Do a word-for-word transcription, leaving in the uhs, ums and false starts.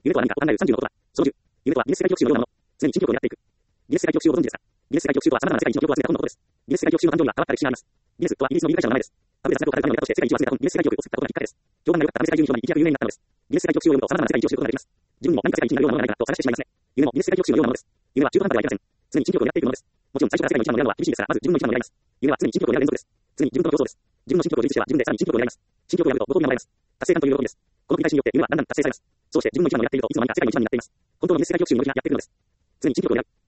夢とは何かを考えるさんじゅうのことは、小じゅう。夢とはギネス世界記録集のようなもの。常に新記録を狙っていく。ギネス世界記録集をご存知ですか？ギネス世界記録集とは様々な世界一の記録を集めた本のことです。ギネス世界記録集の誕生には変わった歴史があります。ギネスとはイギリスの理解者の名前です。アブレス作業を語るためのネタとして世界一を集めた本ギネス世界記録を作ったことがきっかけです。評判が良かったアメリカ人に広まり一躍有名になったのです。ギネス世界記録集を読むと様々な世界一を知ることができます。自分にも何か世界一になるようなものがないかと探してしまいますね。夢もギネス世界記録集のようなものです。夢は中途半端ではいけません。常に新記録を狙っていくものです。もちろん最初から世界の一番を狙うのは厳しいですが、まず自分の一番を狙います。夢は常に新記録を狙う連続です。常に自分との競争です。自分の新記録を維持しては自分でさらに新記録を狙います。新記録をやるとご褒美がもらえます。達成感という喜びです。この繰り返しによって夢はだんだん達成されます。そうして自分の一番を狙っているといつの間にか世界の一番になっています。本当のギネス世界記録集による日がやってくるのです。常に新記録を狙う。